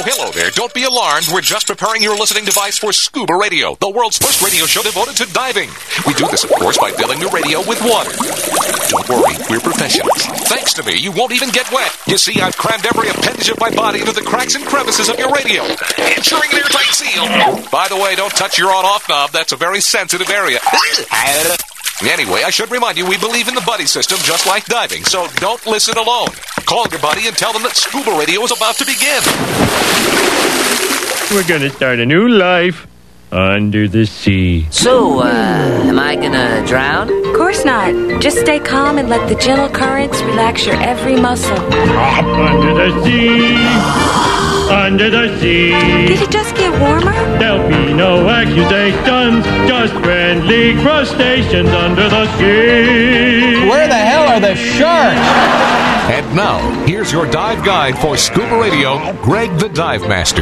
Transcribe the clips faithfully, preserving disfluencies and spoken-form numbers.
hello there. Don't be alarmed. We're just preparing your listening device for Scuba Radio, the world's first radio show devoted to diving. We do this, of course, by filling the radio with water. Don't worry, we're professionals. Thanks to me, you won't even get wet. You see, I've crammed every appendage of my body into the cracks and crevices of your radio, ensuring an airtight seal. By the way, don't touch your on-off knob. That's a very sensitive area. Anyway, I should remind you, we believe in the buddy system just like diving, so don't listen alone. Call your buddy and tell them that Scuba Radio is about to begin. We're going to start a new life under the sea. So, uh, am I gonna drown? Of course not. Just stay calm and let the gentle currents relax your every muscle. Under the sea, under the sea. Did it just get warmer? There'll be no accusations, just friendly crustaceans under the sea. Where the hell are the sharks? And now, here's your dive guide for Scuba Radio, Greg the Dive Master.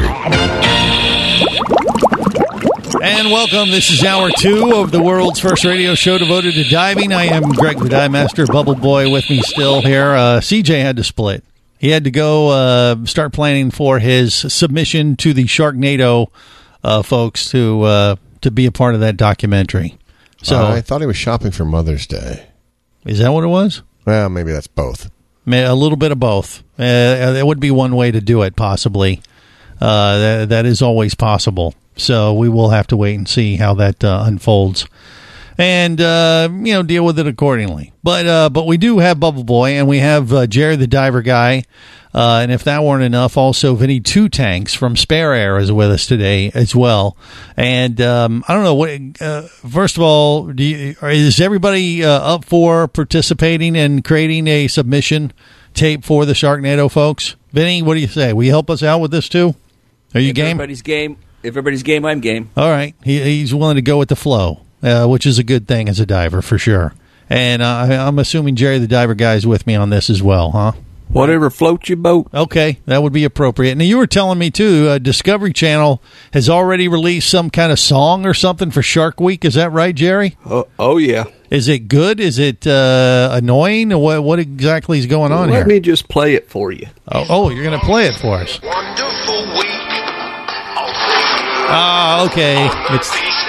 And welcome. This is hour two of the world's first radio show devoted to diving. I am Greg the Dive Master. Bubble Boy with me still here. Uh, C J had to split. He had to go uh, start planning for his submission to the Sharknado uh, folks to uh, to be a part of that documentary. So uh, I thought he was shopping for Mother's Day. Is that what it was? Well, maybe that's both. A little bit of both. Uh, that would be one way to do it, possibly. Uh, that, that is always possible. So we will have to wait and see how that uh, unfolds, and uh, you know, deal with it accordingly. But uh, but we do have Bubble Boy, and we have uh, Jerry the Diver Guy, uh, and if that weren't enough, also Vinny Two Tanks from Spare Air is with us today as well. And um, I don't know what. Uh, first of all, do you, is everybody uh, up for participating and creating a submission tape for the Sharknado folks? Vinny, what do you say? Will you help us out with this too? Are you if game? Everybody's game. If everybody's game, I'm game. All right. He, he's willing to go with the flow, uh, which is a good thing as a diver for sure. And uh, I'm assuming Jerry the Diver Guy is with me on this as well, huh? Whatever floats your boat. Okay, that would be appropriate. Now, you were telling me, too, uh, Discovery Channel has already released some kind of song or something for Shark Week. Is that right, Jerry? Uh, oh, yeah. Is it good? Is it uh, annoying? What, what exactly is going on well, here? Let me just play it for you. Oh, oh you're going to play it for us. Wonderful week. Ah, uh, okay. It's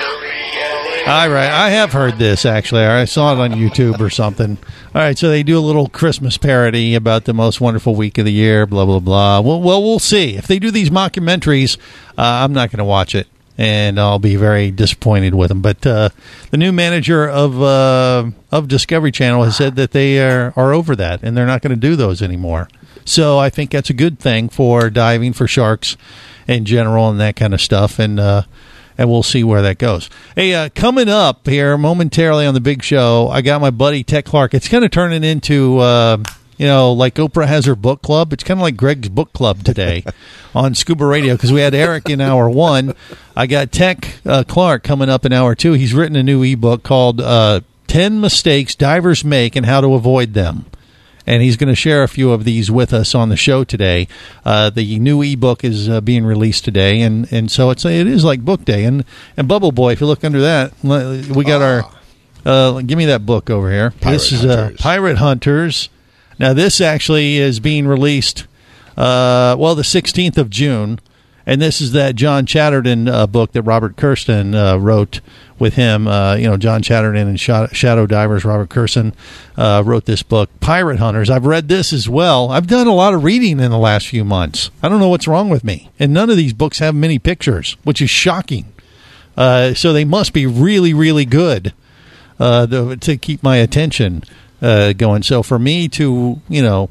all right. I have heard this actually. I saw it on YouTube or something. All right, so they do a little Christmas parody about the most wonderful week of the year. Blah blah blah. Well, well, we'll see. If they do these mockumentaries, uh, I'm not going to watch it, and I'll be very disappointed with them. But uh, the new manager of uh, of Discovery Channel has said that they are are over that, and they're not going to do those anymore. So I think that's a good thing for diving, for sharks in general, and that kind of stuff, and uh, and we'll see where that goes. Hey, uh, coming up here momentarily on the big show, I got my buddy Tech Clark. It's kind of turning into, uh, you know, like Oprah has her book club. It's kind of like Greg's book club today on Scuba Radio, because we had Eric in hour one. I got Tech uh, Clark coming up in hour two. He's written a new ebook called uh, ten Mistakes Divers Make and How to Avoid Them. And he's going to share a few of these with us on the show today. Uh, the new ebook is uh, being released today, and, and so it's it is like book day. And and Bubble Boy, if you look under that, we got our. Uh, give me that book over here. Pirate this is uh, Pirate Hunters. Now this actually is being released. Uh, well, the sixteenth of June, and this is that John Chatterton uh, book that Robert Kirsten uh, wrote with him. Uh, you know, John Chatterton and Sh- Shadow Divers, Robert Kirsten uh, wrote this book, Pirate Hunters. I've read this as well. I've done a lot of reading in the last few months. I don't know what's wrong with me. And none of these books have many pictures, which is shocking. Uh, so they must be really, really good uh, to, to keep my attention uh, going. So for me to, you know,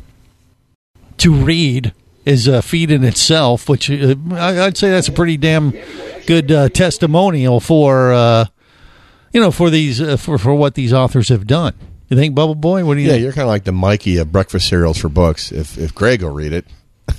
to read is a feat in itself, which uh, I'd say that's a pretty damn good uh, testimonial for, uh, you know, for these uh, for for what these authors have done. You think, Bubble Boy? What do you? Yeah, think? You're kind of like the Mikey of breakfast cereals for books. If if Greg will read it,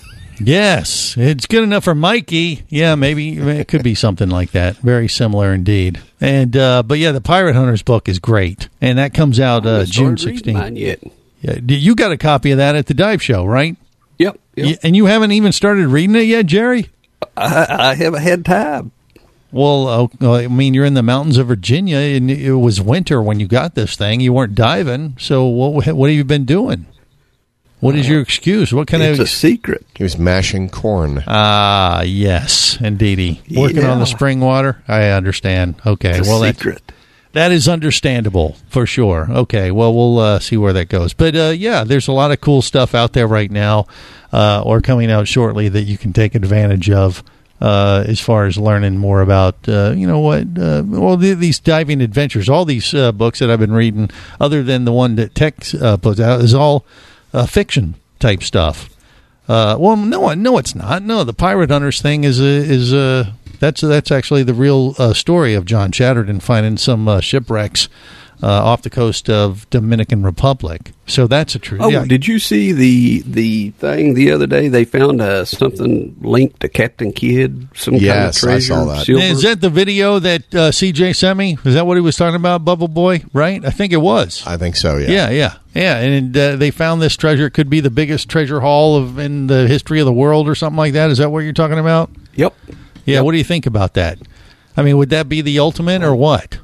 yes, it's good enough for Mikey. Yeah, maybe it could be something like that. Very similar indeed. And uh, but yeah, the Pirate Hunters book is great, and that comes out uh, June sixteenth. Yet. Yeah, you got a copy of that at the dive show, right? Yep. yep. And you haven't even started reading it yet, Jerry? I, I haven't had time. Well, uh, I mean, you're in the mountains of Virginia, and it was winter when you got this thing. You weren't diving, so what? What have you been doing? What is your excuse? What kind It's of a secret. He was mashing corn. Ah, yes, indeedy. Working Yeah. on the spring water? I understand. Okay, It's a well, that, secret. that is understandable for sure. Okay, well, we'll uh, see where that goes. But, uh, yeah, there's a lot of cool stuff out there right now uh, or coming out shortly that you can take advantage of uh, as far as learning more about, uh, you know, what, uh, well, the, these diving adventures. All these uh, books that I've been reading, other than the one that Tech uh, puts out, is all uh, fiction type stuff. Uh, well, no, no, it's not. No, the Pirate Hunters thing is a, is a, that's that's actually the real uh, story of John Chatterton finding some uh, shipwrecks uh, off the coast of Dominican Republic. So that's a true. Oh, yeah. did you see the the thing the other day? They found uh, something linked to Captain Kidd, some Yes, I kind of treasure. saw that. silver. Is that the video that uh, C J sent me? Is that what he was talking about, Bubble Boy? Right? I think it was. I think so, yeah. Yeah, yeah, yeah. And uh, they found this treasure. It could be the biggest treasure haul of in the history of the world or something like that. Is that what you're talking about? Yep. Yeah, what do you think about that? I mean, would that be the ultimate or what?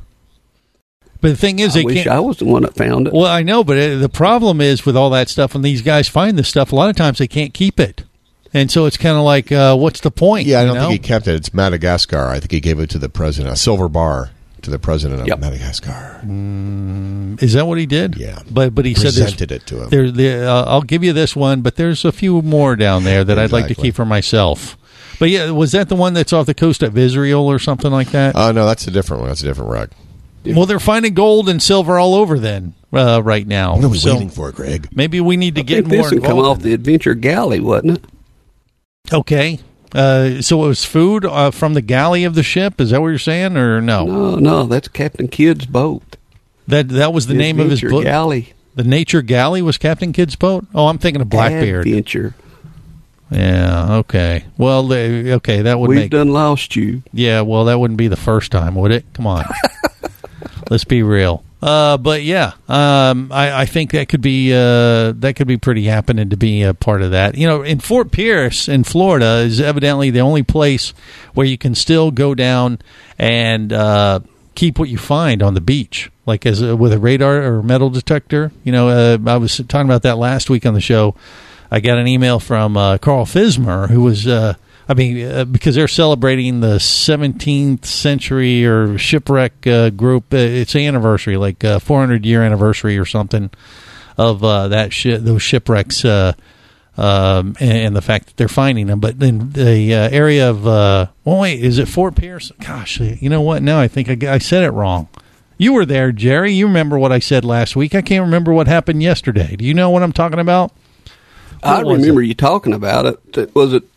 But the thing is, I they wish can't. I was the one that found it. Well, I know, but uh, the problem is with all that stuff, when these guys find this stuff, a lot of times they can't keep it. And so it's kind of like, uh, what's the point? Yeah, I you don't know? think he kept it. It's Madagascar. I think he gave it to the president, a silver bar to the president of Yep. Madagascar. Is that what he did? Yeah. But but he said Presented there's- it to him. There, there, uh, I'll give you this one, but there's a few more down there that I'd like to Exactly. keep for myself. But yeah, was that the one that's off the coast of Israel or something like that? Oh, no, that's a different one. That's a different wreck. Well, they're finding gold and silver all over then uh, right now. What are we So waiting for, Greg? maybe we need to I get think more this would come involved. off the Adventure Galley, wasn't it? Okay. Uh, so it was food uh, from the galley of the ship? Is that what you're saying, or no? No, no, that's Captain Kidd's boat. That that was the, name of his Adventure boat? Galley. The Nature Galley was Captain Kidd's boat? Oh, I'm thinking of Blackbeard. Adventure. Yeah, okay. Well, they, okay, that would We've make... done lost you. Yeah, well, that wouldn't be the first time, would it? Come on. Let's be real. Uh, but yeah, um, I, I think that could be uh, that could be pretty happening to be a part of that. You know, in Fort Pierce in Florida is evidently the only place where you can still go down and uh, keep what you find on the beach, like as a, with a radar or metal detector. You know, uh, I was talking about that last week on the show. I got an email from uh, Carl Fismer, who was, uh, I mean, uh, because they're celebrating the seventeenth century or shipwreck uh, group. Uh, it's an anniversary, like a four hundred year anniversary or something of uh, that shi those shipwrecks uh, um, and, and the fact that they're finding them. But in the uh, area of, uh, well, wait, is it Fort Pierce? Gosh, you know what? Now I think I, I said it wrong. You were there, Jerry. You remember what I said last week. I can't remember what happened yesterday. Do you know what I'm talking about? I was remember you talking about it. Was it?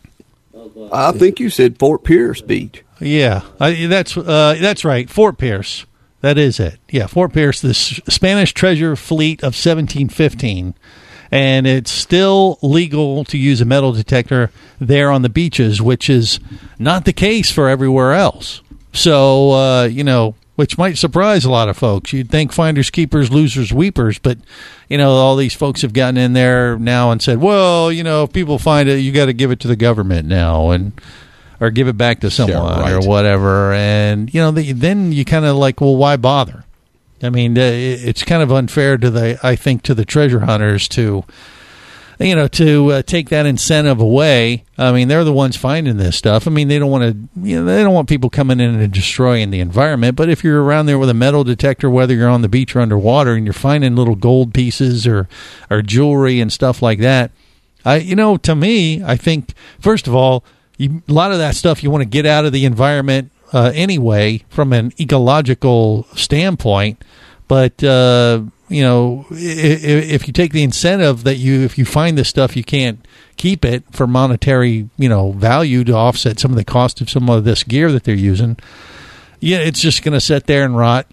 I think you said Fort Pierce Beach. Yeah, I, that's uh, that's right. Fort Pierce. That is it. Yeah, Fort Pierce, the S- Spanish treasure fleet of seventeen fifteen. And it's still legal to use a metal detector there on the beaches, which is not the case for everywhere else. So, uh, you know, which might surprise a lot of folks. You'd think finders, keepers, losers, weepers, but, you know, all these folks have gotten in there now and said, well, you know, if people find it, you got to give it to the government now and or give it back to someone Yeah, right. or whatever. And, you know, the, then you kind of like, well, why bother? I mean, uh, it's kind of unfair to the, I think, to the treasure hunters to, you know, to uh, take that incentive away. I mean, they're the ones finding this stuff. I mean, they don't want to, you know, they don't want people coming in and destroying the environment. But if you're around there with a metal detector, whether you're on the beach or underwater, and you're finding little gold pieces or, or jewelry and stuff like that, I, you know, to me, I think first of all, you, a lot of that stuff you want to get out of the environment uh, anyway, from an ecological standpoint. But uh, you know, if, if you take the incentive that you, if you find this stuff, you can't keep it for monetary, you know, value to offset some of the cost of some of this gear that they're using. Yeah, it's just going to sit there and rot,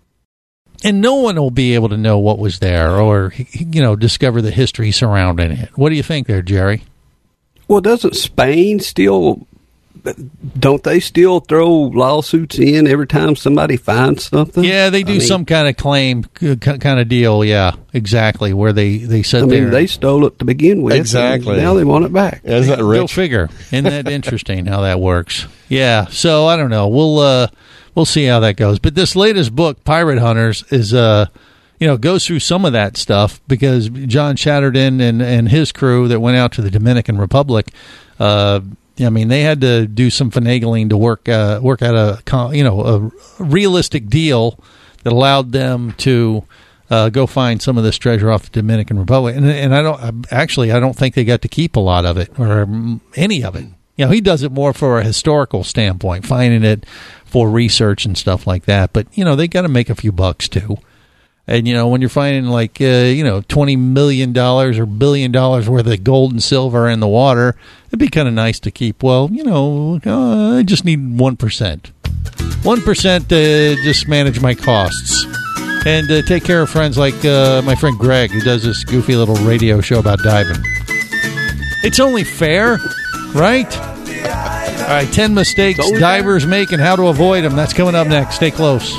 and no one will be able to know what was there or, you know, discover the history surrounding it. What do you think there, Jerry? Well, doesn't Spain still? Don't they still throw lawsuits in every time somebody finds something? Yeah, they do I mean, some kind of claim, kind of deal. Yeah, exactly. Where they they sit I there. mean, they stole it to begin with. Exactly. and Now they want it back. Isn't that Go rich? figure. Isn't that interesting how that works? Yeah. So I don't know. We'll uh, we'll see how that goes. But this latest book, Pirate Hunters, is uh, you know, goes through some of that stuff because John Chatterton and, and his crew that went out to the Dominican Republic, uh, I mean, they had to do some finagling to work uh, work out a, you know, a realistic deal that allowed them to uh, go find some of this treasure off the Dominican Republic. And, and I don't actually, I don't think they got to keep a lot of it or any of it. You know, he does it more for a historical standpoint, finding it for research and stuff like that. But, you know, they got to make a few bucks, too. And, you know, when you're finding, like, uh, you know, twenty million dollars or billion dollars worth of gold and silver in the water, it'd be kind of nice to keep, well, you know, uh, I just need one percent. one percent to just manage my costs. And uh, take care of friends like uh, my friend Greg, who does this goofy little radio show about diving. It's only fair, right? All right, ten mistakes divers make and how to avoid them. That's coming up next. Stay close.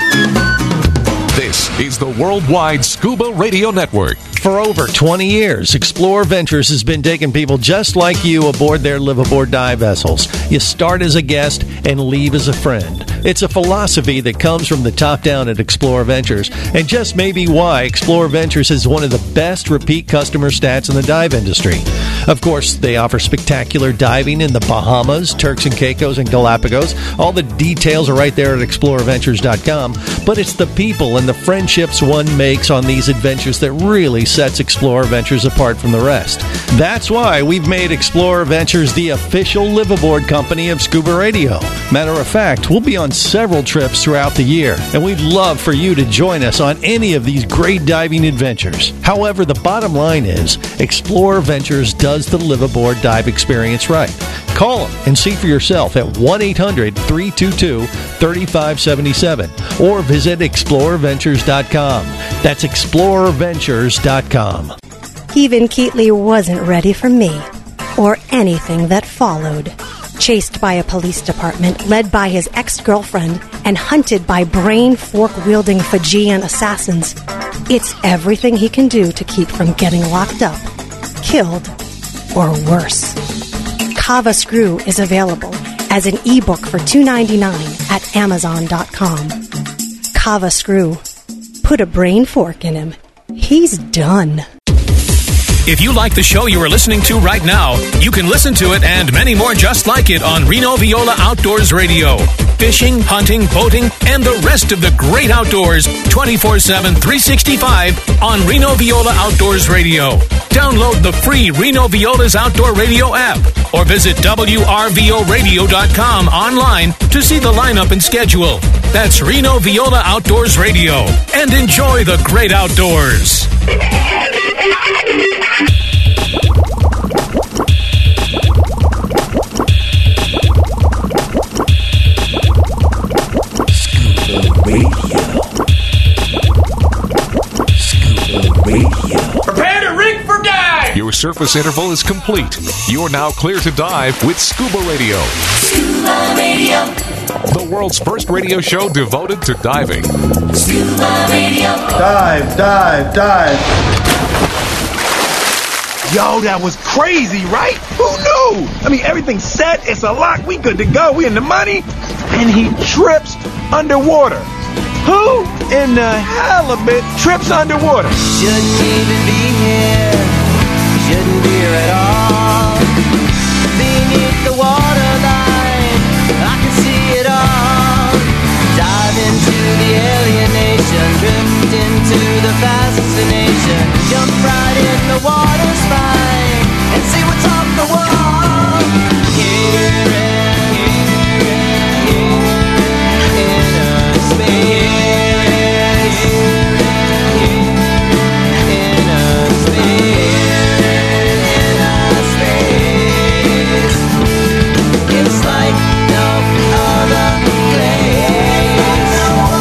This is the Worldwide Scuba Radio Network. For over twenty years, Explorer Ventures has been taking people just like you aboard their live-aboard dive vessels. You start as a guest and leave as a friend. It's a philosophy that comes from the top down at Explorer Ventures, and just maybe why Explorer Ventures is one of the best repeat customer stats in the dive industry. Of course, they offer spectacular diving in the Bahamas, Turks and Caicos, and Galapagos. All the details are right there at explorer ventures dot com, but it's the people and the friendships one makes on these adventures that really sets Explorer Ventures apart from the rest. That's why we've made Explorer Ventures the official live-aboard company of Scuba Radio. Matter of fact, we'll be on several trips throughout the year, and we'd love for you to join us on any of these great diving adventures. However, the bottom line is, Explorer Ventures does the live-aboard dive experience right. Call them and see for yourself at one eight hundred three two two three five seven seven or visit explorer ventures dot com. That's explorer ventures dot com. Even Keatley wasn't ready for me or anything that followed. Chased by a police department led by his ex-girlfriend and hunted by brain fork-wielding Fijian assassins, it's everything he can do to keep from getting locked up, killed, or worse. Kava Screw is available as an ebook for two dollars and ninety-nine cents at amazon dot com. Kava Screw. Put a brain fork in him. He's done. If you like the show you are listening to right now, you can listen to it and many more just like it on Reno Viola Outdoors Radio. Fishing, hunting, boating, and the rest of the great outdoors twenty-four seven, three sixty-five on Reno Viola Outdoors Radio. Download the free Reno Viola's Outdoor Radio app or visit w r v o radio dot com online to see the lineup and schedule. That's Reno Viola Outdoors Radio. And enjoy the great outdoors. Scuba Radio. Scuba Radio. Prepare to rig for dive! Your surface interval is complete. You are now clear to dive with Scuba Radio. Scuba Radio. The world's first radio show devoted to diving. Scuba Radio. Dive, dive, dive. Yo, that was crazy, right? Who knew? I mean, everything's set. It's a lock. We good to go. We in the money. And he trips underwater. Who in the halibut trips underwater? Shouldn't even be here. Shouldn't be here at all. Beneath the waterline, I can see it all. Dive into the alienation, drift into the fascination, jump right in the water's fine, and see what's off the wall. Here in, here in, inner space, inner space, inner space. It's like no other place.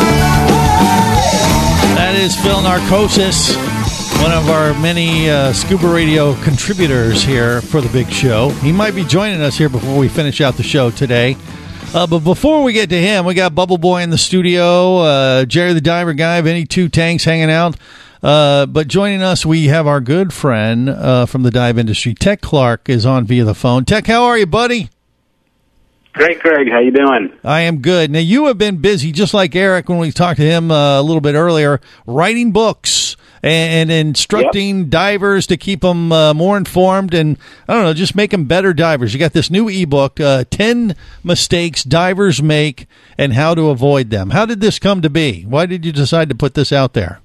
That is Phil Narcosis, one of our many uh, Scuba Radio contributors here for the big show. He might be joining us here before we finish out the show today. Uh, but before we get to him, we got Bubble Boy in the studio, uh, Jerry the Diver Guy, Vinny Two Tanks hanging out. Uh, but joining us, we have our good friend uh, from the dive industry, Tech Clark, is on via the phone. Tech, how are you, buddy? Great, Greg. How you doing? I am good. Now, you have been busy, just like Eric when we talked to him uh, a little bit earlier, writing books and, and instructing yep. divers to keep them uh, more informed and, I don't know, just make them better divers. You got this new ebook, uh, ten Mistakes Divers Make and How to Avoid Them. How did this come to be? Why did you decide to put this out there?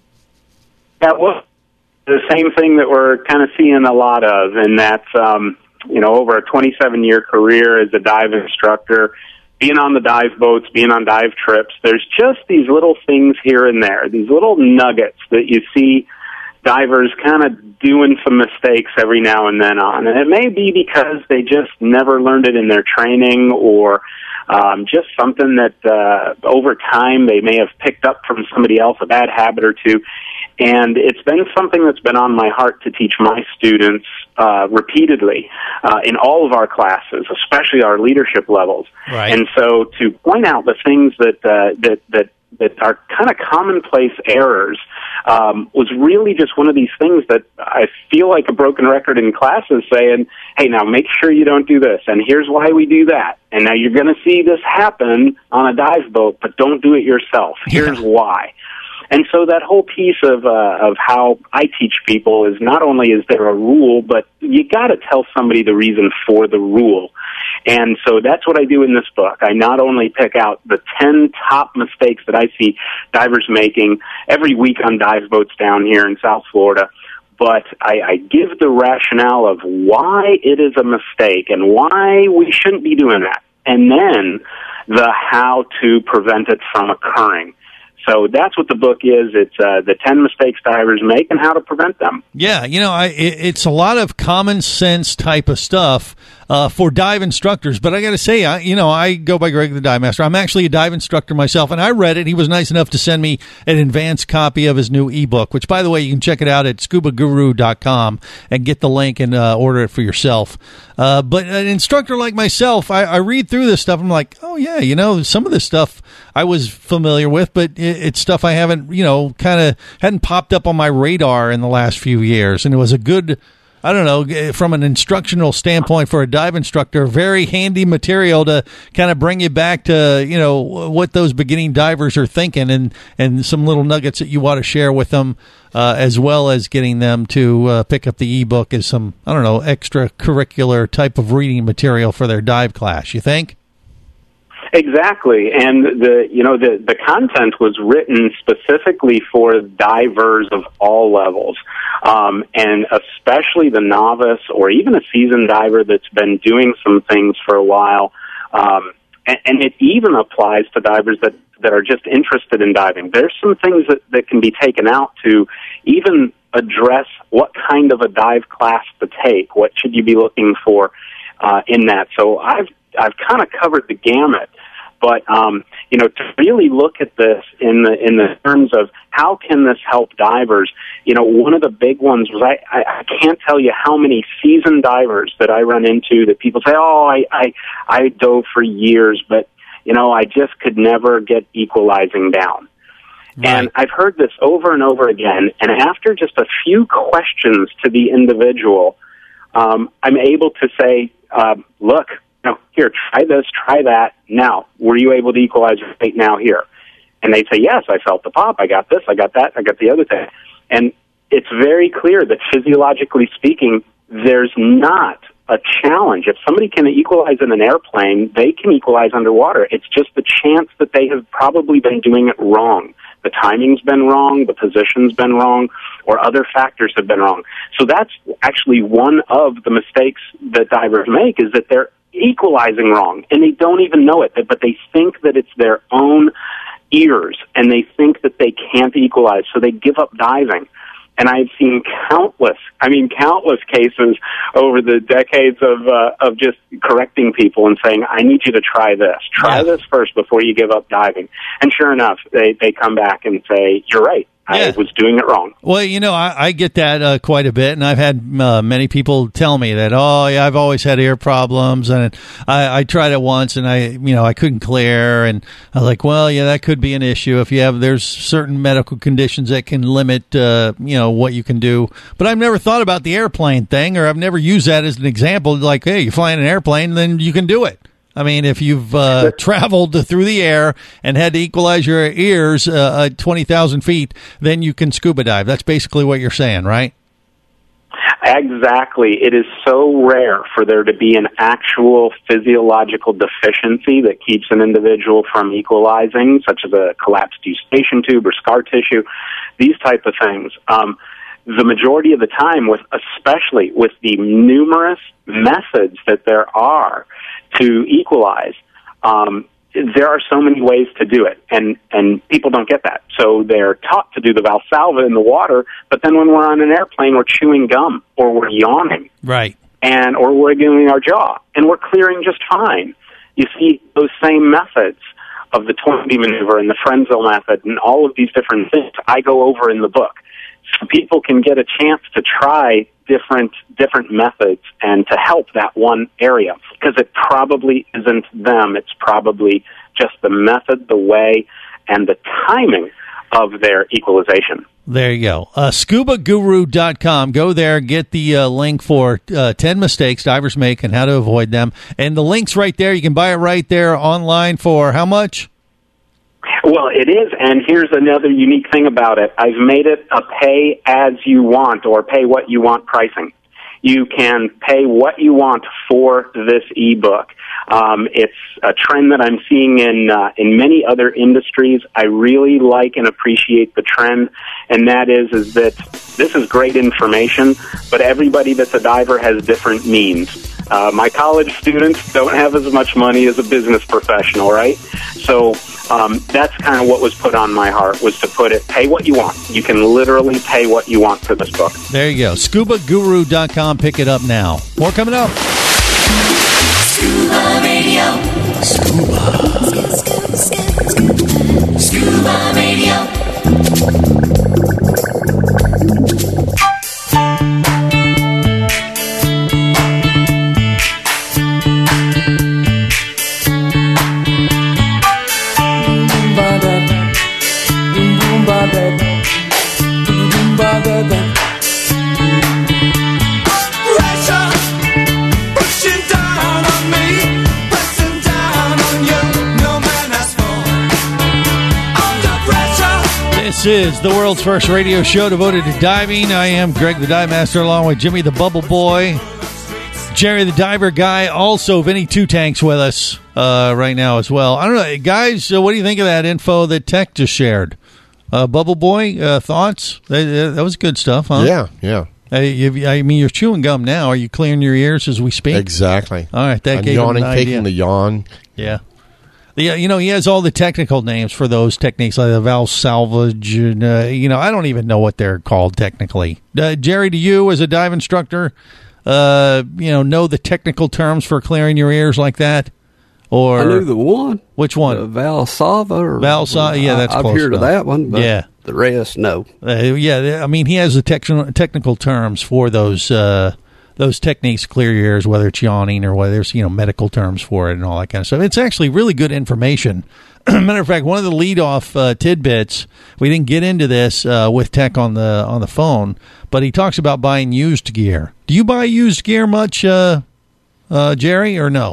That was the same thing that we're kind of seeing a lot of, and that's, um, you know, over a twenty-seven year career as a dive instructor, being on the dive boats, being on dive trips, there's just these little things here and there, these little nuggets that you see divers kind of doing some mistakes every now and then on. And it may be because they just never learned it in their training, or um, just something that uh, over time they may have picked up from somebody else, a bad habit or two. And it's been something that's been on my heart to teach my students uh, repeatedly uh, in all of our classes, especially our leadership levels. Right. And so to point out the things that uh, that that that are kind of commonplace errors um, was really just one of these things that I feel like a broken record in classes saying, hey, now make sure you don't do this, and here's why we do that. And now you're going to see this happen on a dive boat, but don't do it yourself. Here's yeah. why. And so that whole piece of uh, of how I teach people is not only is there a rule, but you got to tell somebody the reason for the rule. And so that's what I do in this book. I not only pick out the ten top mistakes that I see divers making every week on dive boats down here in South Florida, but I, I give the rationale of why it is a mistake and why we shouldn't be doing that, and then the how to prevent it from occurring. So that's what the book is. It's uh, the ten mistakes divers make and how to prevent them. Yeah, you know, I, it, it's a lot of common sense type of stuff uh, for dive instructors. But I got to say, I, you know, I go by Greg the Dive Master. I'm actually a dive instructor myself, and I read it. He was nice enough to send me an advanced copy of his new ebook, which, by the way, you can check it out at scuba guru dot com and get the link and uh, order it for yourself. Uh, but an instructor like myself, I, I read through this stuff. I'm like, oh, yeah, you know, some of this stuff I was familiar with, but it, it's stuff I haven't, you know, kind of hadn't popped up on my radar in the last few years. And it was a good, I don't know, from an instructional standpoint for a dive instructor, very handy material to kind of bring you back to, you know, what those beginning divers are thinking, and, and some little nuggets that you want to share with them, uh, as well as getting them to uh, pick up the ebook as some, I don't know, extracurricular type of reading material for their dive class. You think? Exactly, and the you know the the content was written specifically for divers of all levels, um, and especially the novice or even a seasoned diver that's been doing some things for a while, um, and, and it even applies to divers that that are just interested in diving. There's some things that that can be taken out to even address what kind of a dive class to take. What should you be looking for uh, in that? So I've I've kind of covered the gamut. But, um, you know, to really look at this in the in the terms of how can this help divers, you know, one of the big ones was I, I, I can't tell you how many seasoned divers that I run into that people say, oh, I, I, I dove for years, but, you know, I just could never get equalizing down. Right. And I've heard this over and over again, and after just a few questions to the individual, um, I'm able to say, um, look, no, here, try this, try that. Now, were you able to equalize your rate now here? And they say, yes, I felt the pop. I got this, I got that, I got the other thing. And it's very clear that physiologically speaking, there's not a challenge. If somebody can equalize in an airplane, they can equalize underwater. It's just the chance that they have probably been doing it wrong. The timing's been wrong, the position's been wrong, or other factors have been wrong. So that's actually one of the mistakes that divers make, is that they're equalizing wrong, and they don't even know it, but they think that it's their own ears, and they think that they can't equalize, so they give up diving. And I've seen countless, I mean, countless cases over the decades of uh, of just correcting people and saying, I need you to try this. Try yeah. this first before you give up diving. And sure enough, they, they come back and say, you're right. Yeah. I was doing it wrong. Well, you know, I, I get that uh, quite a bit, and I've had uh, many people tell me that, oh, yeah, I've always had ear problems, and I, I tried it once, and I, you know, I couldn't clear, and I was like, well, yeah, that could be an issue if you have, there's certain medical conditions that can limit, uh, you know, what you can do. But I've never thought about the airplane thing, or I've never used that as an example, like, hey, you fly in an airplane, then you can do it. I mean, if you've uh, traveled through the air and had to equalize your ears uh, at twenty thousand feet, then you can scuba dive. That's basically what you're saying, right? Exactly. It is so rare for there to be an actual physiological deficiency that keeps an individual from equalizing, such as a collapsed eustachian tube or scar tissue, these type of things. Um, the majority of the time, with especially with the numerous methods that there are to equalize, um, there are so many ways to do it, and, and people don't get that. So they're taught to do the Valsalva in the water, but then when we're on an airplane, we're chewing gum, or we're yawning, right, and or we're wiggling our jaw, and we're clearing just fine. You see, those same methods of the Toynbee maneuver and the Frenzel method and all of these different things I go over in the book. So people can get a chance to try different different methods and to help that one area, because it probably isn't them. It's probably just the method, the way, and the timing of their equalization. There you go. Uh, scuba guru dot com. Go there, get the uh, link for uh, ten mistakes divers make and how to avoid them. And the link's right there. You can buy it right there online for how much? Well, it is, and here's another unique thing about it. I've made it a pay as you want, or pay what you want pricing. You can pay what you want for this ebook. Um, it's a trend that I'm seeing in uh, in many other industries. I really like and appreciate the trend, and that is is that this is great information, but everybody that's a diver has different means. Uh, my college students don't have as much money as a business professional, right? So um, that's kind of what was put on my heart, was to put it, pay what you want. You can literally pay what you want for this book. There you go. scuba guru dot com. Pick it up now. More coming up. Scuba Radio. Scuba. Scuba Radio. This is the world's first radio show devoted to diving. I am Greg the Dive Master, along with Jimmy the Bubble Boy, Jerry the Diver Guy, also Vinny Two Tanks with us uh, right now as well. I don't know, guys, uh, what do you think of that info that Tech just shared? Uh, Bubble Boy, uh, thoughts? That, that was good stuff, huh? Yeah, yeah. Uh, you, I mean, you're chewing gum now. Are you clearing your ears as we speak? Exactly. All right, that I'm gave yawning, him an idea. taking the yawn. Yeah. Yeah, you know, he has all the technical names for those techniques, like the Valsalvage, and, uh, you know, I don't even know what they're called technically. Uh, Jerry, do you, as a dive instructor, uh, you know, know the technical terms for clearing your ears like that? Or I knew the one. Which one? The Valsalva. Or, Valsalva, yeah, that's I, I've close heard enough. of that one, but yeah. the rest, no. Uh, yeah, I mean, he has the tech- technical terms for those uh, those techniques to clear your ears, whether it's yawning or whether there's, you know, medical terms for it and all that kind of stuff. It's actually really good information. Matter of fact, one of the lead-off uh, tidbits, we didn't get into this uh, with Tech on the on the phone, but he talks about buying used gear. Do you buy used gear much, uh, uh, Jerry, or no?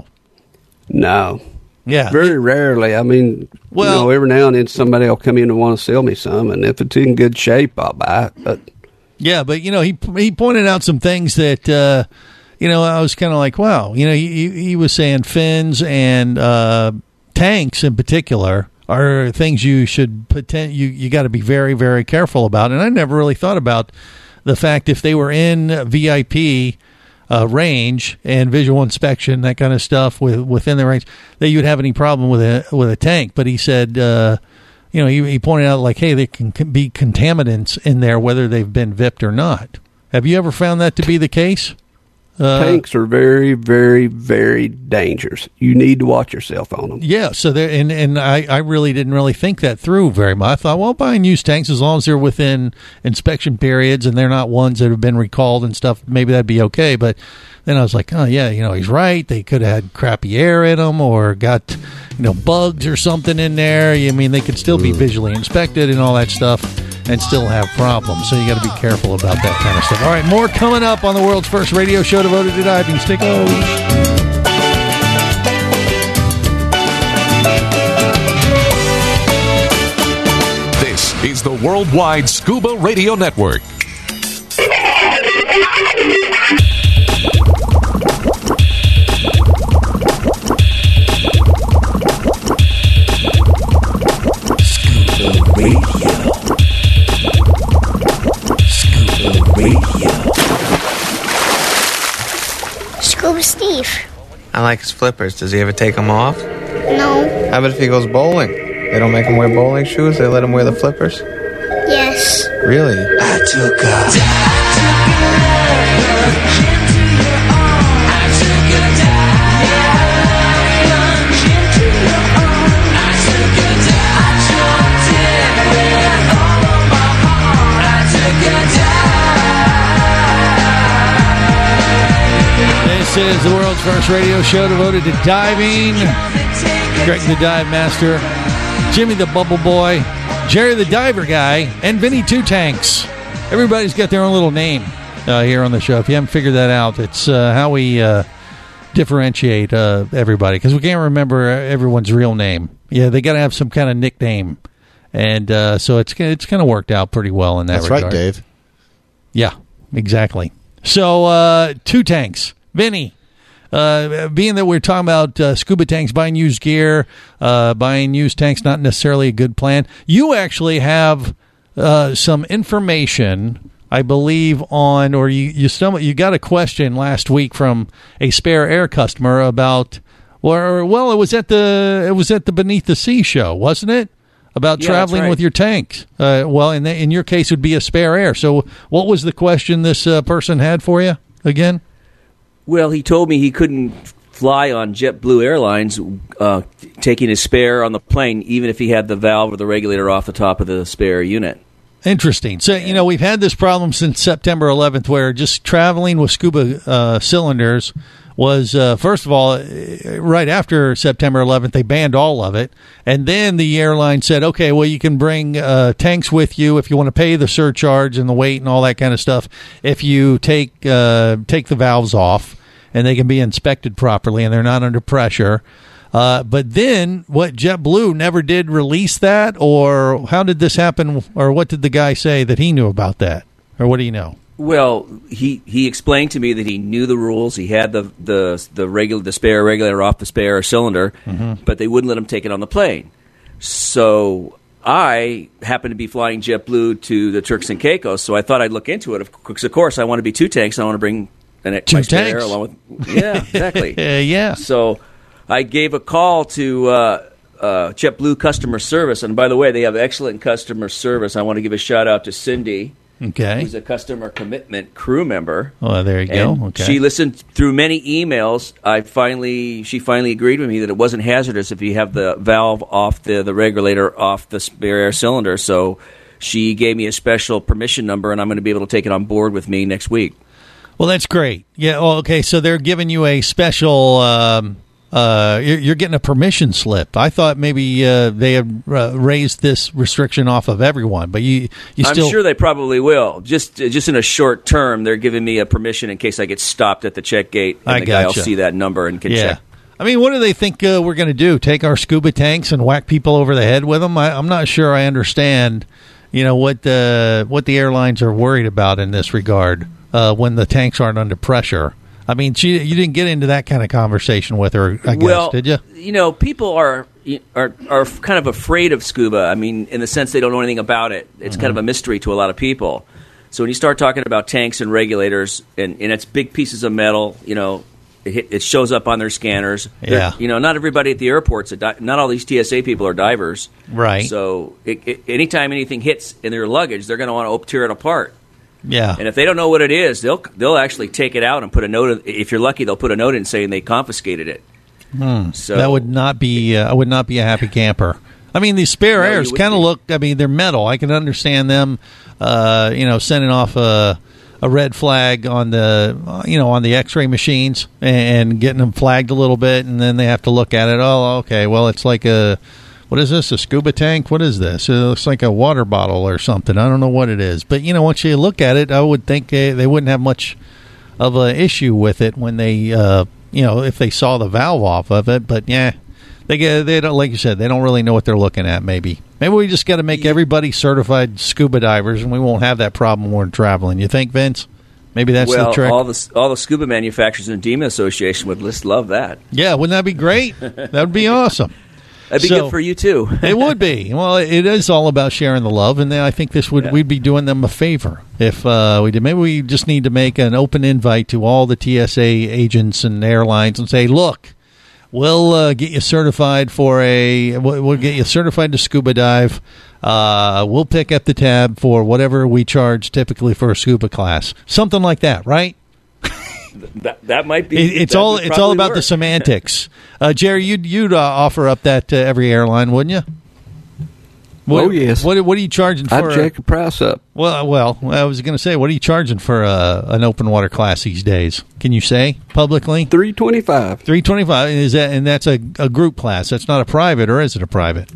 No. Yeah. Very rarely. I mean, well, you know, every now and then somebody will come in and want to sell me some, and if it's in good shape, I'll buy it. But yeah, but, you know, he he pointed out some things that, uh, you know, I was kind of like, wow. You know, he, he was saying fins and uh, tanks in particular are things you should, poten- you, you got to be very, very careful about. And I never really thought about the fact if they were in V I P uh, range and visual inspection, that kind of stuff with, within the range, that you'd have any problem with a, with a tank. But he said, uh, you know, he, he pointed out, like, hey, there can be contaminants in there, whether they've been V I P'd or not. Have you ever found that to be the case? Uh, tanks are very, very, very dangerous. You need to watch yourself on them. Yeah, so there, and and I, I really didn't really think that through very much. I thought, well, buying used tanks, as long as they're within inspection periods and they're not ones that have been recalled and stuff, maybe that'd be okay. But then I was like, oh, yeah, you know, he's right. They could have had crappy air in them or got, you know, bugs or something in there. I mean, they could still be visually inspected and all that stuff and still have problems. So you got to be careful about that kind of stuff. All right, more coming up on the world's first radio show devoted to diving. Stay close. the Worldwide Scuba Radio Network. Scuba Radio. Scuba Radio. Scuba Steve. I like his flippers. Does he ever take them off? No. How about if he goes bowling? They don't make him wear bowling shoes? They let him wear the flippers? Yes. Really? I took a... This is the world's first radio show devoted to diving. Greg the Dive Master, Jimmy the Bubble Boy, Jerry the Diver Guy, and Vinny Two Tanks. Everybody's got their own little name uh, here on the show. If you haven't figured that out, it's uh, how we uh, differentiate uh, everybody, because we can't remember everyone's real name. Yeah, they got to have some kind of nickname, and uh, so it's it's kind of worked out pretty well in that That's regard. right, Dave. Yeah, exactly. So, uh, Two Tanks, Vinny. Uh, being that we're talking about uh, scuba tanks, buying used gear, uh, buying used tanks, not necessarily a good plan. You actually have uh, some information, I believe, on, or you you, stumbled, you got a question last week from a Spare Air customer about, or well, it was at the it was at the Beneath the Sea show, wasn't it? About Yeah, traveling that's right. with your tanks. Uh, well, in the, in your case, it would be a Spare Air. So, what was the question this uh, person had for you again? Well, he told me he couldn't fly on JetBlue Airlines, uh, taking his spare on the plane, even if he had the valve or the regulator off the top of the spare unit. Interesting. So, you know, we've had this problem since September eleventh, where just traveling with scuba uh, cylinders was, uh, first of all, right after September eleventh, they banned all of it. And then the airline said, okay, well, you can bring uh, tanks with you if you want to pay the surcharge and the weight and all that kind of stuff if you take uh, take the valves off, and they can be inspected properly and they're not under pressure. Uh, but then, what, JetBlue never did release that? Or how did this happen? Or what did the guy say that he knew about that? Or what do you know? Well, he, he explained to me that he knew the rules. He had the the the regular the spare regulator off the spare cylinder, Mhm. but they wouldn't let him take it on the plane. So I happened to be flying JetBlue to the Turks and Caicos, so I thought I'd look into it. Of course, of course I want to be two tanks. And I want to bring an Two my spare tanks. along with yeah, exactly. Uh, yeah. So I gave a call to uh, uh, JetBlue customer service, and by the way, they have excellent customer service. I want to give a shout out to Cindy. Okay. Who's a customer commitment crew member. Oh, there you And go. Okay. She listened through many emails. I finally, she finally agreed with me that it wasn't hazardous if you have the valve off the, the regulator off the spare air cylinder. So she gave me a special permission number, and I'm going to be able to take it on board with me next week. Well, that's great. Yeah. Well, okay. So they're giving you a special. Um, uh, you're, you're getting a permission slip. I thought maybe uh, they had uh, raised this restriction off of everyone, but you you I'm still. sure they probably will. Just just in a short term, they're giving me a permission in case I get stopped at the check gate, and I the guy will gotcha. see that number and can Yeah. check. I mean, what do they think uh, we're going to do? Take our scuba tanks and whack people over the head with them? I, I'm not sure I understand. You know what the what the airlines are worried about in this regard uh, when the tanks aren't under pressure. I mean, she, you didn't get into that kind of conversation with her, I guess, well, did you? You know, people are are are kind of afraid of scuba. I mean, in the sense they don't know anything about it. It's Mm-hmm. kind of a mystery to a lot of people. So when you start talking about tanks and regulators, and, and it's big pieces of metal, you know, it, hit, it shows up on their scanners. They're- Yeah. You know, not everybody at the airports, a di- not all these T S A people are divers. Right. So it, it, anytime anything hits in their luggage, they're going to want to tear it apart. Yeah. And if they don't know what it is, they'll they'll actually take it out and put a note. If you're lucky, they'll put a note in saying they confiscated it. Hmm. So- that would not be. Uh, I would not be a happy camper. I mean, these spare No, you airs wouldn't kind of be. look. I mean, they're metal. I can understand them. Uh, you know, sending off a a red flag on the uh, you know on the X-ray machines and getting them flagged a little bit, and then they have to look at it. Oh, okay. Well, it's like a. What is this? A scuba tank? What is this? It looks like a water bottle or something. I don't know what it is. But, you know, once you look at it, I would think uh, they wouldn't have much of an issue with it when they, uh, you know, if they saw the valve off of it. But, yeah, they, get- they don't, like you said, they don't really know what they're looking at, maybe. Maybe we just got to make everybody certified scuba divers, and we won't have that problem when we're traveling. You think, Vince? Maybe that's well, the trick. all the all the scuba manufacturers and D E M A Association would just love that. Yeah, wouldn't that be great? That would be awesome. That'd be So- good for you too. It would be. Well, it is all about sharing the love, and then I think this would Yeah. we'd be doing them a favor if uh, we did. Maybe we just need to make an open invite to all the T S A agents and airlines and say, look, we'll uh, get you certified for a. We'll, we'll get you certified to scuba dive. Uh, we'll pick up the tab for whatever we charge typically for a scuba class, something like that, right? That, that might be. It, it's that all would it's all probably about work. the semantics. Uh, Jerry, you'd you'd uh, offer up that to every airline, wouldn't you? What, Oh, yes. What what are you charging for? I'd jack the price up. Well, well, I was going to say, what are you charging for uh, an open water class these days? Can you say publicly? Three twenty-five. Three twenty-five is that, and that's a, a group class. That's not a private, or is it a private?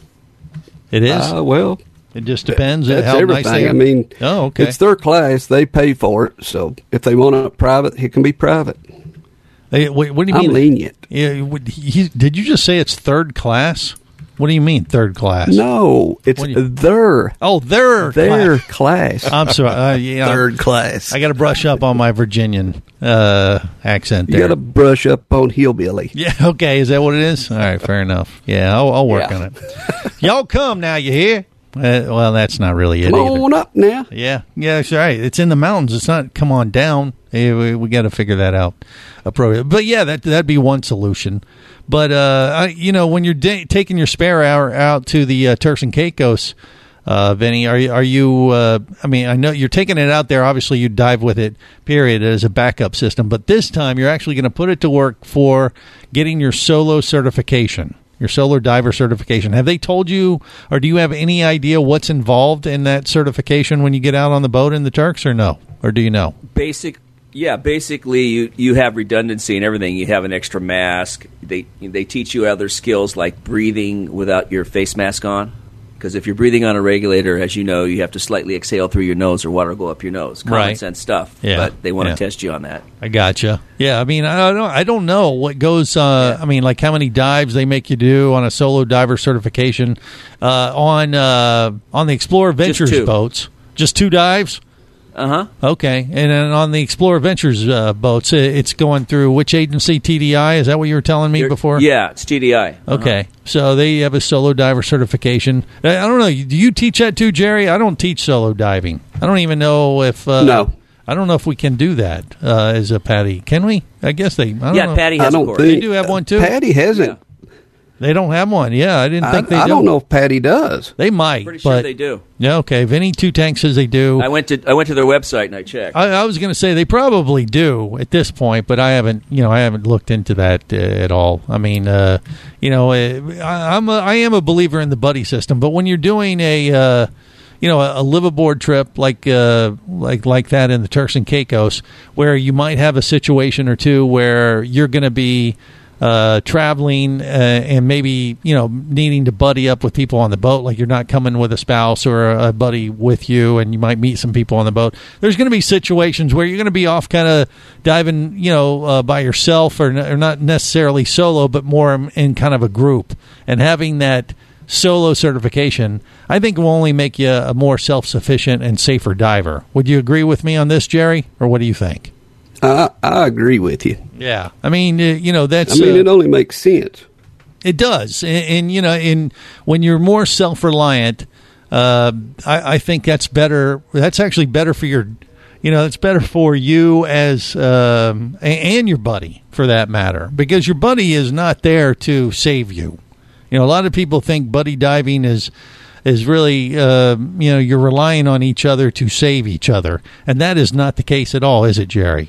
It is. Uh, well, it just depends. that's how everything. nice they are. I mean, oh, okay. it's their class. They pay for it. So if they want it private, it can be private. Hey, what, what do you I'm mean? lenient. Yeah, would he, did you just say it's third class? What do you mean third class? No, it's What do you- their Oh, their their class. class. I'm sorry. Uh, yeah, Third class. I got to brush up on my Virginian uh, accent You there. got to brush up on hillbilly. Yeah, okay. Is that what it is? All right, fair enough. Yeah, I'll, I'll work Yeah. on it. Y'all come now, you hear? Uh, well, that's not really it Come either. on up now. Yeah, yeah, that's right. It's in the mountains. It's not come on down. Hey, we we got to figure that out. Appropriate. But yeah, that that'd be one solution. But uh, I, you know, when you're da- taking your spare hour out to the uh, Turks and Caicos, uh, Vinny, are you? Are you? Uh, I mean, I know you're taking it out there. Obviously, you dive with it. Period, as a backup system. But this time, you're actually going to put it to work for getting your solo certification. Your solar diver certification. Have they told you, or do you have any idea what's involved in that certification when you get out on the boat in the Turks, or no? Or do you know? Basic, yeah. Basically, you, you have redundancy and everything. You have an extra mask. They they teach you other skills like breathing without your face mask on. Because if you're breathing on a regulator, as you know, you have to slightly exhale through your nose or water will go up your nose. Common Right. sense stuff. Yeah. But they want to Yeah. test you on that. I gotcha. Yeah, I mean, I don't, I don't know what goes. Uh, I mean, like how many dives they make you do on a solo diver certification uh, on uh, on the Explorer Ventures two. boats. Just two dives. Uh huh. Okay, and then on the Explorer Ventures uh, boats, i- it's going through which agency? T D I? Is that what you were telling me before? Yeah, it's T D I. Uh-huh. Okay, so they have a solo diver certification. I I don't know. Do you teach that too, Jerry? I don't teach solo diving. I don't even know if. Uh, No. I don't know if we can do that uh, as a Patty. Can we? I guess they. I don't Yeah, know. Patty has I a don't course. They think do have one too. Patty hasn't. They don't have one. Yeah, I didn't I, think they. I do. don't know if Patty does. They might. Pretty sure but, they do. Yeah. Okay. Vinny Two Tank says they do. I went to I went to their website and I checked. I, I was going to say they probably do at this point, but I haven't, you know, I haven't looked into that uh, at all. I mean, uh, you know, uh, I, I'm a, I am a believer in the buddy system, but when you're doing a, uh, you know, a, a liveaboard trip like uh, like like that in the Turks and Caicos, where you might have a situation or two where you're going to be uh, traveling uh, and maybe, you know, needing to buddy up with people on the boat, like you're not coming with a spouse or a, a buddy with you, and you might meet some people on the boat. There's going to be situations where you're going to be off kind of diving, you know, uh, by yourself or, n- or not necessarily solo, but more in, in kind of a group. And having that solo certification, I think will only make you a more self-sufficient and safer diver. Would you agree with me on this, Jerry? Or what do you think? I, I agree with you. Yeah. I mean, uh, you know, that's... I mean, uh, it only makes sense. It does, and, and you know, in when you're more self-reliant, uh, I, I think that's better. That's actually better for your, you know, it's better for you as um, a- and your buddy, for that matter, because your buddy is not there to save you. You know, a lot of people think buddy diving is is really, uh, you know, you're relying on each other to save each other, and that is not the case at all, is it, Jerry?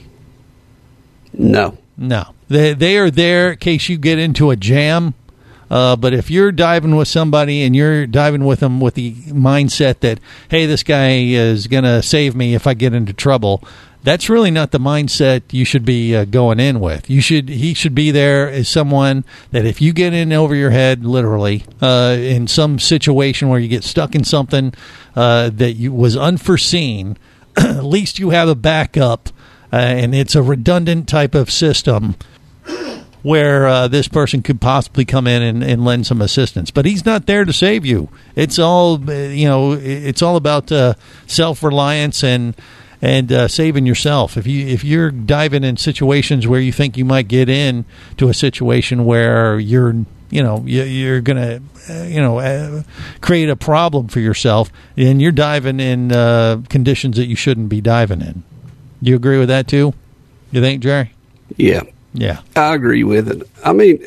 No. No. They they are there in case you get into a jam. Uh, but if you're diving with somebody and you're diving with them with the mindset that, hey, this guy is going to save me if I get into trouble, that's really not the mindset you should be uh, going in with. You should he should be there as someone that if you get in over your head, literally, uh, in some situation where you get stuck in something uh, that you was unforeseen, at least you have a backup, uh, and it's a redundant type of system where uh, this person could possibly come in and, and lend some assistance. But he's not there to save you. It's all, uh, you know, it's all about uh, self-reliance and and uh, saving yourself. If you if you're diving in situations where you think you might get in to a situation where you're, you know, you're going to, uh, you know, uh, create a problem for yourself, and you're diving in uh, conditions that you shouldn't be diving in. You agree with that too? You think, Jerry? Yeah. Yeah. I agree with it. I mean,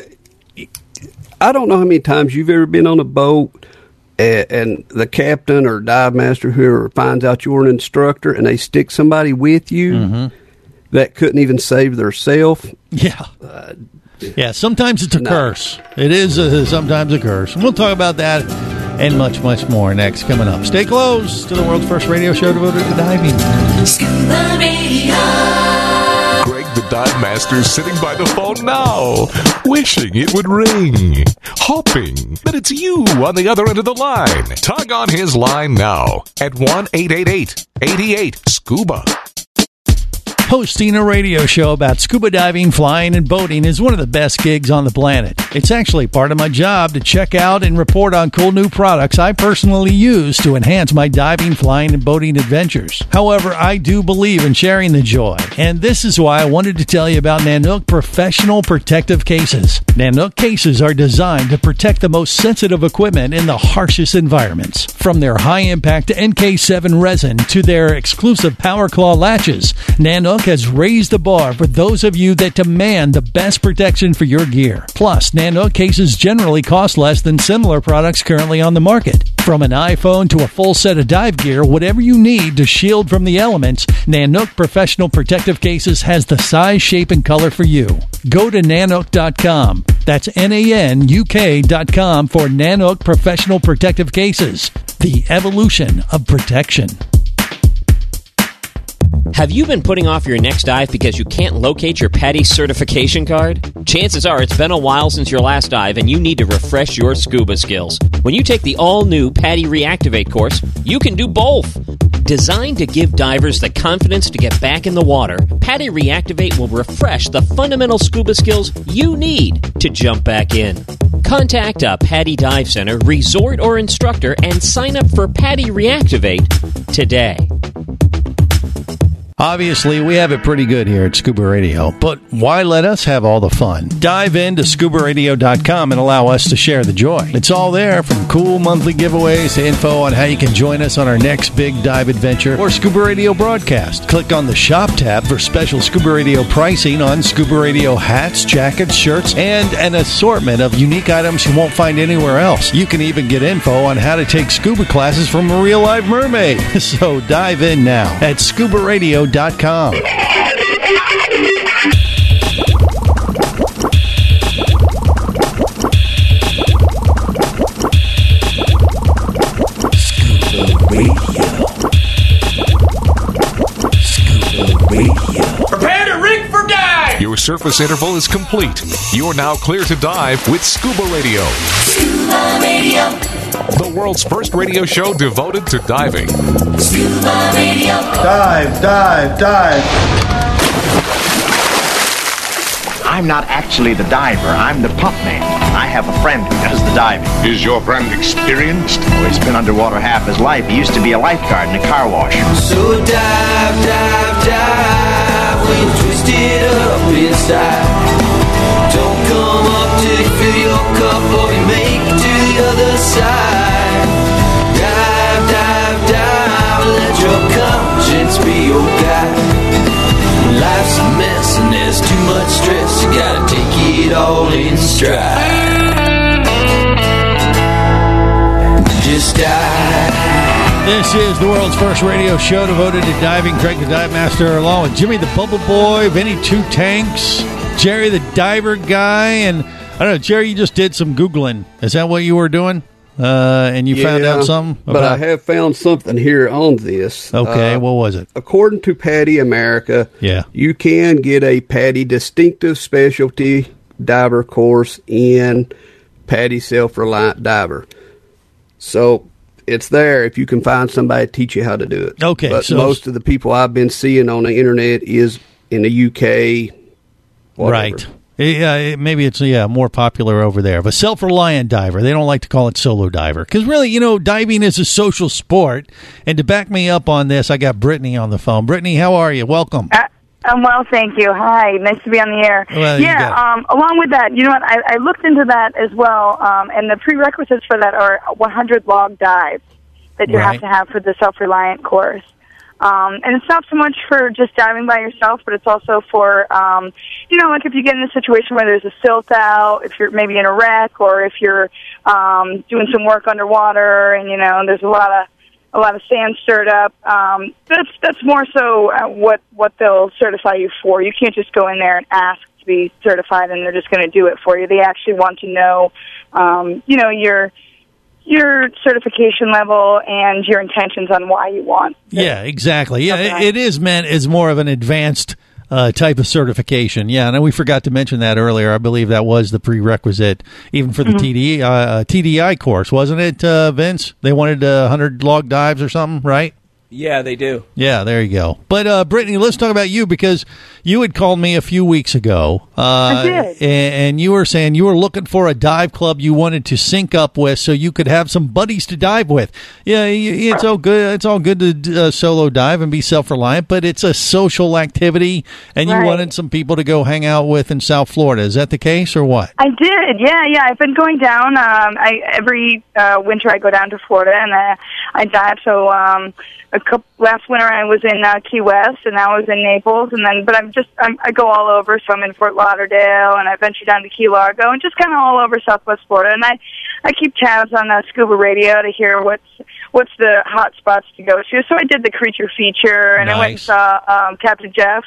I don't know how many times you've ever been on a boat and, and the captain or dive master, whoever, finds out you're an instructor and they stick somebody with you mm-hmm. that couldn't even save theirself. Yeah. Uh, yeah, sometimes it's a no. curse. It is a, sometimes a curse. And we'll talk about that and much, much more next coming up. Stay close to the world's first radio show devoted to diving. Scuba Radio. Greg the Dive Master sitting by the phone now, wishing it would ring, hoping that it's you on the other end of the line. Tug on his line now at one eight eight eight, eight eight, SCUBA. Hosting a radio show about scuba diving, flying, and boating is one of the best gigs on the planet. It's actually part of my job to check out and report on cool new products I personally use to enhance my diving, flying, and boating adventures. However, I do believe in sharing the joy, and this is why I wanted to tell you about Nanook Professional Protective Cases. Nanook cases are designed to protect the most sensitive equipment in the harshest environments. From their high-impact N K seven resin to their exclusive Power Claw latches, Nanook has raised the bar for those of you that demand the best protection for your gear. Plus, Nanook cases generally cost less than similar products currently on the market. From an iPhone to a full set of dive gear, whatever you need to shield from the elements, Nanook Professional Protective Cases has the size, shape, and color for you. Go to nanook dot com. That's N A N U K dot com for Nanook Professional Protective Cases. The evolution of protection. Have you been putting off your next dive because you can't locate your PADI certification card? Chances are it's been a while since your last dive and you need to refresh your scuba skills. When you take the all-new PADI Reactivate course, you can do both. Designed to give divers the confidence to get back in the water, PADI Reactivate will refresh the fundamental scuba skills you need to jump back in. Contact a PADI Dive Center, resort, or instructor and sign up for PADI Reactivate today. Obviously, we have it pretty good here at Scuba Radio, but why let us have all the fun? Dive into scuba radio dot com and allow us to share the joy. It's all there, from cool monthly giveaways to info on how you can join us on our next big dive adventure or Scuba Radio broadcast. Click on the Shop tab for special Scuba Radio pricing on Scuba Radio hats, jackets, shirts, and an assortment of unique items you won't find anywhere else. You can even get info on how to take scuba classes from a real live mermaid. So dive in now at scuba radio dot com. Prepare to rig for dive! Your surface interval is complete. You're now clear to dive with Scuba Radio. Scuba Radio. The world's first radio show devoted to diving. Scuba Radio. Dive, dive, dive. I'm not actually the diver. I'm the pump man. I have a friend who does the diving. Is your friend experienced? Oh, he's been underwater half his life. He used to be a lifeguard in a car wash. So dive, dive, dive. When you're twisted up inside. Don't come up till you fill your cup or you make it to the other side. Dive, dive, dive. Let your conscience be your guide. Life's a mess and there's too much stress. You gotta take it all in stride. Just dive. This is the world's first radio show devoted to diving. Craig the Dive Master, along with Jimmy the Bubble Boy, Vinny Two Tanks, Jerry the Diver Guy, and I don't know, Jerry, you just did some Googling. Is that what you were doing? Uh, and you yeah, found out something about... But I have found something here on this. Okay, uh, what was it? According to PADI America, yeah. you can get a PADI Distinctive Specialty Diver course in PADI Self-Reliant Diver. So it's there if you can find somebody to teach you how to do it. Okay. But so most of the people I've been seeing on the internet is in the U K, whatever. Right. Yeah, it, maybe it's yeah more popular over there. But self-reliant diver, they don't like to call it solo diver because really, you know, diving is a social sport. And to back me up on this, I got Brittany on the phone. Brittany, how are you? Welcome. Uh, um, well, thank you. Hi, nice to be on the air. Well, yeah, um, along with that, you know what? I, I looked into that as well, um, and the prerequisites for that are one hundred log dives that you Right. have to have for the self-reliant course. Um, and it's not so much for just diving by yourself, but it's also for, um, you know, like if you get in a situation where there's a silt out, if you're maybe in a wreck, or if you're um, doing some work underwater, and you know, there's a lot of a lot of sand stirred up. Um, that's that's more so uh, what what they'll certify you for. You can't just go in there and ask to be certified, and they're just going to do it for you. They actually want to know, um, you know, your your certification level and your intentions on why you want. Yeah, exactly. Yeah, it, it is meant as more of an advanced uh, type of certification. Yeah, and we forgot to mention that earlier. I believe that was the prerequisite, even for the Mhm. T D, uh, T D I course, wasn't it, uh, Vince? They wanted uh, one hundred log dives or something, right? Yeah, they do. Yeah, there you go. But, uh, Brittany, let's talk about you because you had called me a few weeks ago. Uh, I did. And, and you were saying you were looking for a dive club you wanted to sync up with so you could have some buddies to dive with. Yeah, y- it's all good. It's all good to uh, solo dive and be self-reliant, but it's a social activity, and you Right. wanted some people to go hang out with in South Florida. Is that the case or what? I did, yeah, yeah. I've been going down. Um, I every uh, winter I go down to Florida and I, I dive. So um, a couple, last winter I was in uh, Key West, and now I was in Naples, and then but I'm just I'm, I go all over. So I'm in Fort Lauderdale, and I venture down to Key Largo, and just kind of all over Southwest Florida. And I I keep tabs on uh, Scuba Radio to hear what's what's the hot spots to go to. So I did the creature feature, and I went and Nice. saw um, Captain Jeff.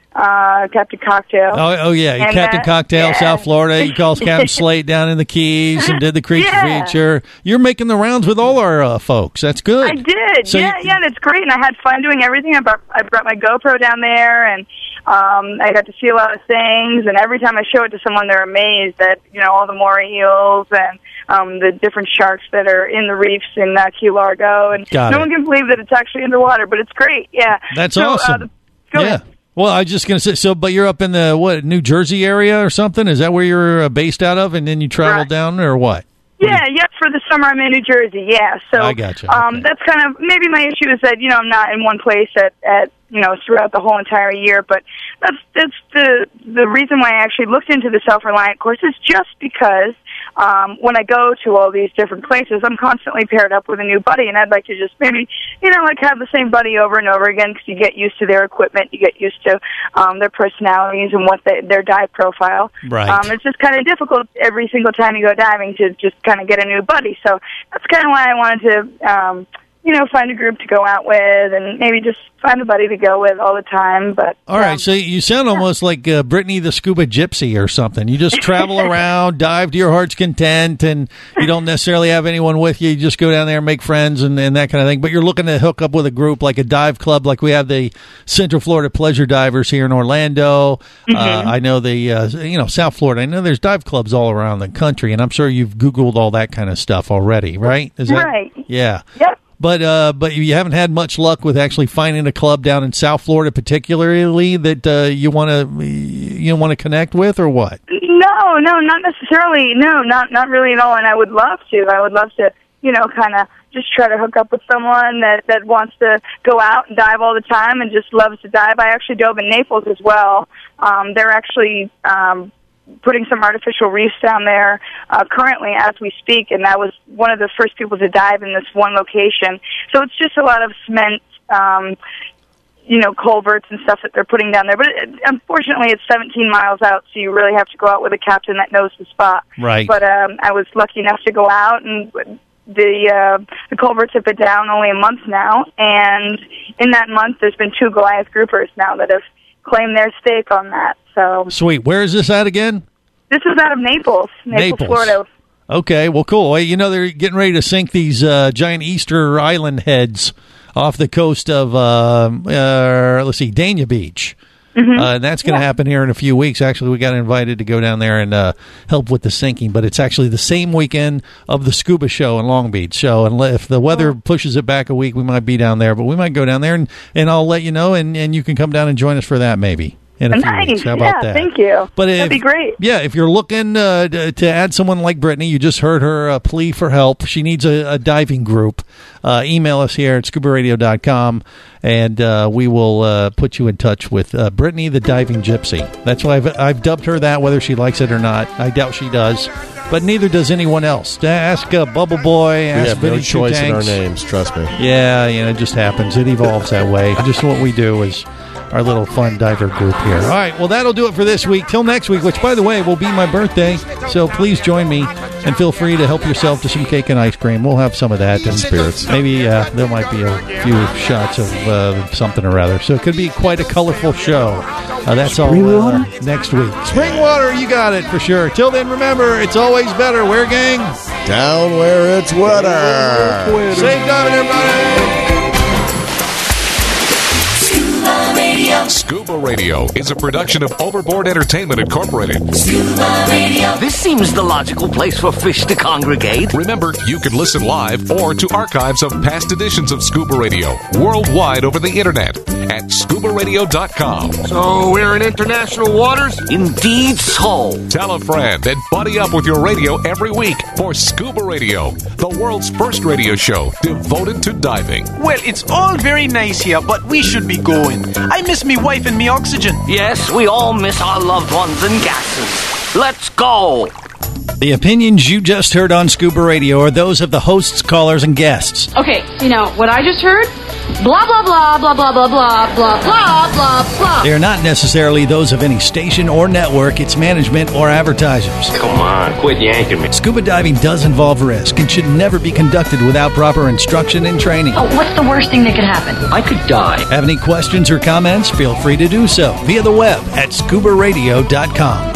Uh, Captain Cocktail. Oh, oh yeah, And, Captain uh, Cocktail, yeah. South Florida. He calls Captain Slate down in the Keys and did the creature Yeah. feature. You're making the rounds with all our uh, folks. That's good. I did. So yeah, you- yeah, that's great. And I had fun doing everything. I brought, I brought my GoPro down there, and um, I got to see a lot of things. And every time I show it to someone, they're amazed at, you know, all the moray eels and um, the different sharks that are in the reefs in uh, Key Largo. And Got no it. one can believe that it's actually underwater, but it's great. Yeah. That's So, uh, awesome. the- go yeah. ahead. Well, I was just going to say, so, but you're up in the, what, New Jersey area or something? Is that where you're uh, based out of, and then you travel down, or what? Yeah, yeah, for the summer I'm in New Jersey, yeah. So I gotcha. um that's kind of maybe my issue is that, you know, I'm not in one place at, at you know, throughout the whole entire year, but that's that's the the reason why I actually looked into the self-reliant course is just because um when I go to all these different places, I'm constantly paired up with a new buddy, and I'd like to just maybe, you know, like have the same buddy over and over again, because you get used to their equipment, you get used to um their personalities and what they, their dive profile. Right. Um, it's just kind of difficult every single time you go diving to just kind of get a new buddy. So that's kind of why I wanted to, um, you know, find a group to go out with, and maybe just find a buddy to go with all the time. But All right, so you sound almost like uh, Brittany the Scuba Gypsy or something. You just travel around, dive to your heart's content, and you don't necessarily have anyone with you. You just go down there and make friends and, and that kind of thing. But you're looking to hook up with a group like a dive club, like we have the Central Florida Pleasure Divers here in Orlando. Mm-hmm. Uh, I know the, uh, you know, South Florida. I know there's dive clubs all around the country, and I'm sure you've Googled all that kind of stuff already, right? Is that, Right. Yeah. Yep. But uh, but you haven't had much luck with actually finding a club down in South Florida, particularly that uh, you want to you want to connect with, or what? No, no, not necessarily. No, not not really at all. And I would love to. I would love to, you know, kind of just try to hook up with someone that that wants to go out and dive all the time and just loves to dive. I actually dove in Naples as well. Um, they're actually um, putting some artificial reefs down there uh, currently as we speak, and I was one of the first people to dive in this one location. So it's just a lot of cement, um, you know, culverts and stuff that they're putting down there. But it, unfortunately, it's seventeen miles out, so you really have to go out with a captain that knows the spot. Right. But um, I was lucky enough to go out, and the uh, the culverts have been down only a month now, and in that month, there's been two Goliath groupers now that have claimed their stake on that. So Sweet. Where is this at again? this is out of Naples, Naples, Naples. Florida. Okay, well, cool. Well, you know, they're getting ready to sink these uh, giant Easter Island heads off the coast of, uh, uh, let's see, Dania Beach. Mm-hmm. Uh, and that's going to happen here in a few weeks. Actually, we got invited to go down there and uh, help with the sinking, but it's actually the same weekend of the scuba show in Long Beach. So and if the weather pushes it back a week, we might be down there, but we might go down there, and, and I'll let you know, and, and you can come down and join us for that maybe. in a few Nice. weeks. How about Yeah, that? thank you. But That'd if, be great. Yeah, if you're looking uh, to, to add someone like Brittany, you just heard her uh, plea for help. She needs a, a diving group. Uh, email us here at scuba radio dot com, and uh, we will uh, put you in touch with uh, Brittany the Diving Gypsy. That's why I've, I've dubbed her that, whether she likes it or not. I doubt she does, but neither does anyone else. Ask uh, Bubble Boy, We ask have Vinny no choice in our Tanks. names, trust me. Yeah, you know, it just happens. It evolves that way. Just what we do is our little fun diver group here. All right, well, that'll do it for this week. Till next week, which, by the way, will be my birthday. So please join me and feel free to help yourself to some cake and ice cream. We'll have some of that. And spirits. Maybe uh, there might be a few shots of uh, something or other. So it could be quite a colorful show. Uh, that's all uh, next week. Spring water, you got it for sure. Till then, remember, it's always better. Where, gang? Down where it's wetter. Safe diving, everybody. Scuba Radio is a production of Overboard Entertainment Incorporated. Scuba Radio. This seems the logical place for fish to congregate. Remember, you can listen live or to archives of past editions of Scuba Radio worldwide over the internet at scuba radio dot com. So we're in international waters? Indeed so. Tell a friend and buddy up with your radio every week for Scuba Radio, the world's first radio show devoted to diving. Well, it's all very nice here, but we should be going. I miss me wife and me oxygen. Yes, we all miss our loved ones and gases. Let's go. The opinions you just heard on Scuba Radio are those of the hosts, callers, and guests. Okay, you know, what I just heard? Blah, blah, blah, blah, blah, blah, blah, blah, blah, blah, blah. They are not necessarily those of any station or network, its management, or advertisers. Come on, quit yanking me. Scuba diving does involve risk and should never be conducted without proper instruction and training. Oh, what's the worst thing that could happen? I could die. Have any questions or comments? Feel free to do so via the web at scuba radio dot com.